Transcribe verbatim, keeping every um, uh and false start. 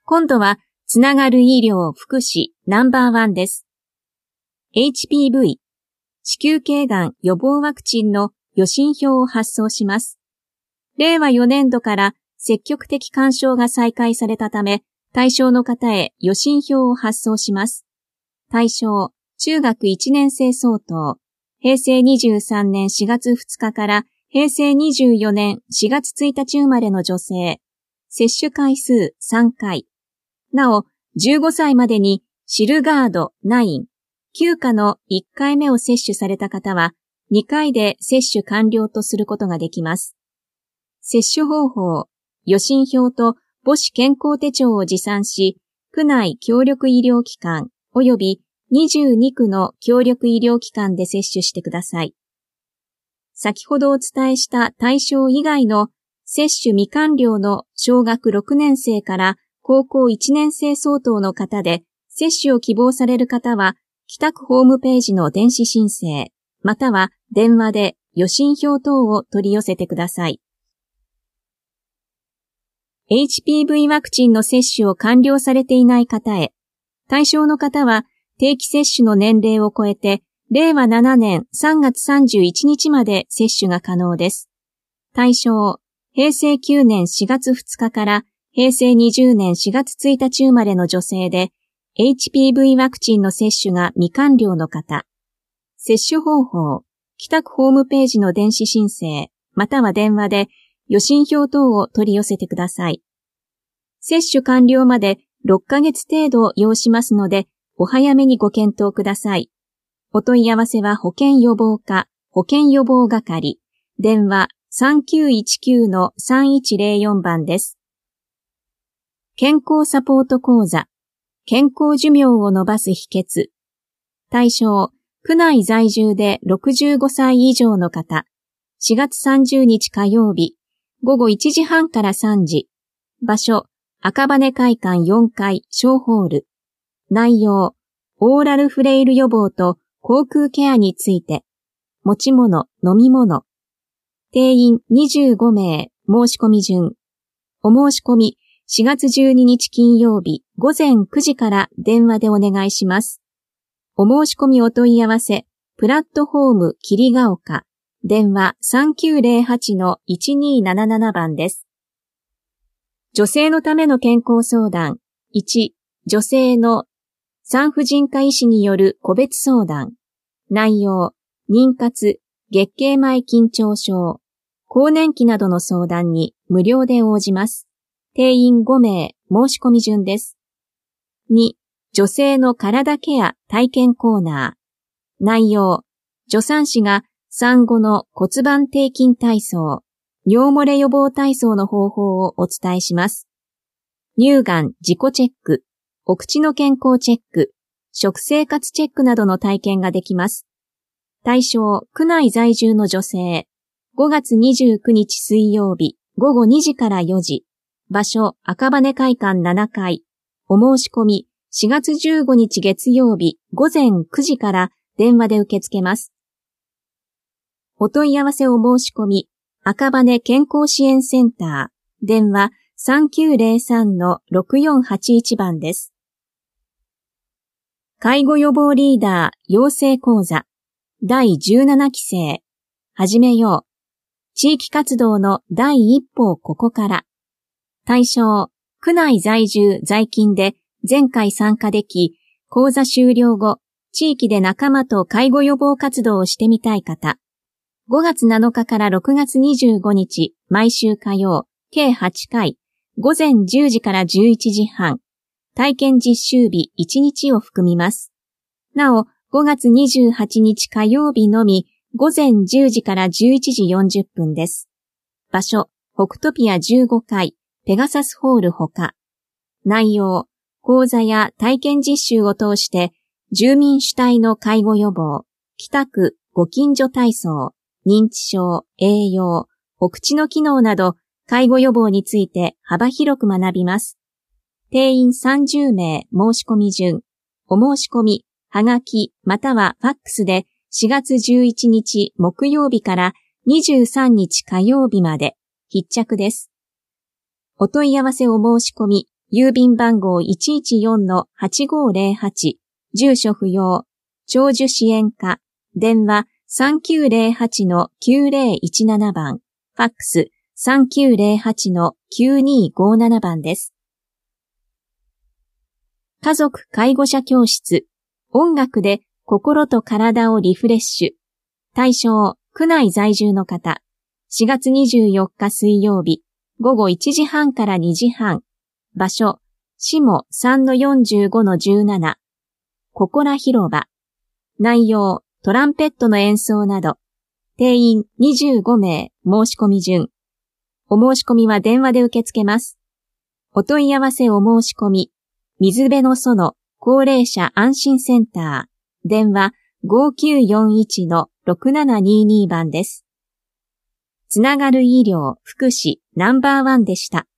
今度はつながる医療福祉ナンバーワンです。エイチピーブイ、子宮頸がん予防ワクチンの予診票を発送します。れいわよねんどから積極的勧奨が再開されたため、対象の方へ予診票を発送します。対象、中学いちねんせい相当、へいせいにじゅうさんねんしがつふつかからへいせいにじゅうよねんしがつついたち生まれの女性、接種回数さんかい。なお、じゅうごさいまでにシルガードきゅう、きゅうかのいっかいめを接種された方は、にかいで接種完了とすることができます。接種方法、予診票と母子健康手帳を持参し、区内協力医療機関及びにじゅうにくの協力医療機関で接種してください。先ほどお伝えした対象以外の接種未完了の小学ろくねんせいから高校いちねんせい相当の方で接種を希望される方は、北区ホームページの電子申請、または電話で予診票等を取り寄せてください。エイチピーブイ ワクチンの接種を完了されていない方へ、対象の方は定期接種の年齢を超えて、れいわななねんさんがつさんじゅういちにちまで接種が可能です。対象、へいせいきゅうねんしがつふつかからへいせいにじゅうねんしがつついたち生まれの女性で、エイチピーブイ ワクチンの接種が未完了の方。接種方法、北区ホームページの電子申請、または電話で予診票等を取り寄せてください。接種完了までろっかげつ程度要しますので、お早めにご検討ください。お問い合わせは保健予防課、保健予防係、電話 さんきゅういちきゅうのさんいちぜろよん 番です。健康サポート講座、健康寿命を延ばす秘訣。対象、区内在住でろくじゅうごさい以上の方。しがつさんじゅうにち火曜日、ごごいちじはんからさんじ。場所、赤羽会館よんかい小ホール。内容、オーラルフレイル予防と口腔ケアについて。持ち物、飲み物。定員にじゅうごめい、申し込み順。お申し込み、しがつじゅうににち金曜日ごぜんくじから電話でお願いします。お申し込みお問い合わせ、プラットフォーム桐ヶ丘、電話 さんきゅうぜろはちのいちにーなななな 番です。女性のための健康相談。いち、女性の産婦人科医師による個別相談。内容、妊活、月経前緊張症、更年期などの相談に無料で応じます。定員ごめい、申し込み順です。に、女性の体ケア体験コーナー。内容、助産師が産後の骨盤底筋体操、尿漏れ予防体操の方法をお伝えします。乳がん自己チェック、お口の健康チェック、食生活チェックなどの体験ができます。対象、区内在住の女性。ごがつにじゅうくにち水曜日、ごごにじからよじ。場所、赤羽会館ななかい。お申し込み、しがつじゅうごにち月曜日、ごぜんくじから電話で受け付けます。お問い合わせお申し込み、赤羽健康支援センター、電話 さんきゅうぜろさんのろくよんはちいち 番です。介護予防リーダー養成講座だいじゅうななきせい始めよう。地域活動の第一歩をここから。対象、区内在住在勤で前回参加でき、講座終了後、地域で仲間と介護予防活動をしてみたい方。ごがつなのかからろくがつにじゅうごにち、毎週火曜、計はちかい、ごぜんじゅうじからじゅういちじはん、体験実習日いちにちを含みます。なお、ごがつにじゅうはちにち火曜日のみ、ごぜんじゅうじからじゅういちじよんじゅっぷんです。場所、北トピアじゅうごかい、ペガサスホールほか。内容、講座や体験実習を通して、住民主体の介護予防、北区ご近所体操、認知症、栄養、お口の機能など、介護予防について幅広く学びます。定員さんじゅうめい申し込み順。お申し込み、はがきまたはファックスでしがつじゅういちにち木曜日からにじゅうさんにち火曜日まで必着です。お問い合わせお申し込み、 郵便番号 いちいちよんのはちごーぜろはち、住所不要、長寿支援課、電話 さんきゅうぜろはちのきゅうぜろいちなな 番、ファックス さんきゅうぜろはちのきゅうにごなな 番です。家族介護者教室、音楽で心と体をリフレッシュ。対象、区内在住の方。しがつにじゅうよっか水曜日、ごごいちじはんからにじはん。場所、しも さんのよんじゅうごのじゅうなな。ここら広場。内容、トランペットの演奏など。定員にじゅうごめい、申し込み順。お申し込みは電話で受け付けます。お問い合わせお申し込み。水辺の園、高齢者安心センター。電話 ごきゅうよんいちのろくななにに 番です。つながる医療、福祉ナンバーワンでした。